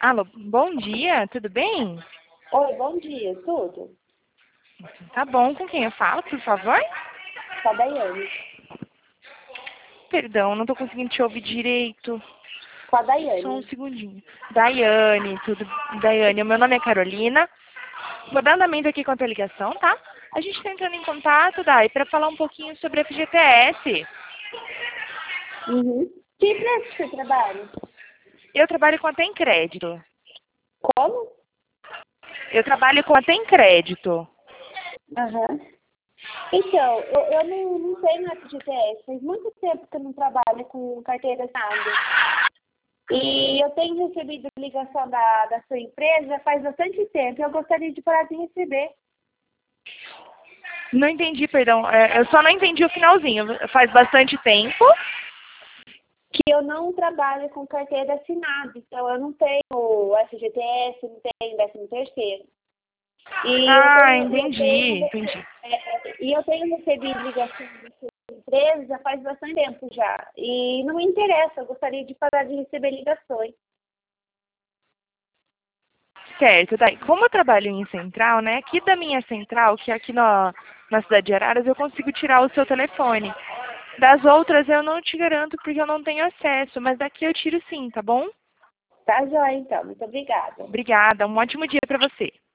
Alô, bom dia, tudo bem? Oi, bom dia, tudo? Tá bom, com quem eu falo, por favor? Tá, Daiane. Perdão, não tô conseguindo te ouvir direito. Com a Só um Daiane. segundinho. Daiane, tudo. Daiane, o meu nome é Carolina. Vou dar andamento aqui com a tua ligação, tá? A gente tá entrando em contato, Dai, para falar um pouquinho sobre a FGTS. Uhum. Que empresa que você trabalha? Eu trabalho com a Tem Crédito. Como? Eu trabalho com a Tem Crédito. Aham. Então, eu não tenho FGTS. Faz muito tempo que eu não trabalho com carteira assinada. E eu tenho recebido ligação da sua empresa faz bastante tempo. Eu gostaria de parar de receber. Não entendi, perdão. Eu só não entendi o finalzinho. Faz bastante tempo. Que eu não trabalho com carteira assinada. Então, eu não tenho FGTS, não tenho 13º. E Ah, entendi. eu tenho recebido ligações dessa empresa faz bastante tempo já. E não me interessa, eu gostaria de parar de receber ligações. Certo, daí, como eu trabalho em central, né? Aqui da minha central, que é aqui na cidade de Araras, eu consigo tirar o seu telefone. Das outras eu não te garanto porque eu não tenho acesso, mas daqui eu tiro sim, tá bom? Tá, joia, então. Muito obrigada. Obrigada, um ótimo dia para você.